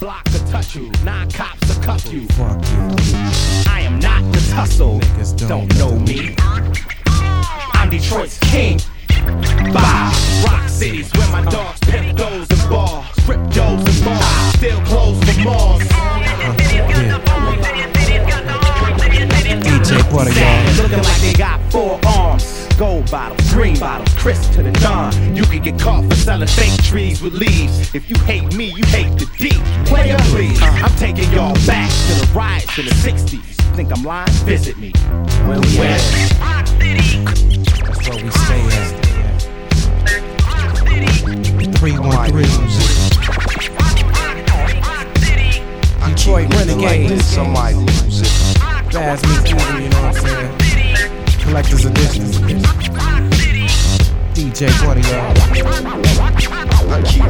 block to touch you. 9 cops to cuff you. Fuck you. I am not the tussle. Niggas Don't know me. I'm Detroit's king. Bye. Rock cities where my dogs pimp those and bars. Strip Joes and bars. Still closed for malls. DJ Quarter, y'all. Looking like they got 4 arms. Gold bottles, green bottles, crisp to the dawn. You can get caught for selling fake trees with leaves. If you hate me, you hate the D. Player, please. I'm taking y'all back to the riots in the 60s. Think I'm lying? Visit me. Where we at? That's where we stay at. 313. Detroit Renegades. Somebody lose it. Jazz me through, you know what I'm saying? Collector's edition. DJ Quarter, y'all. I keep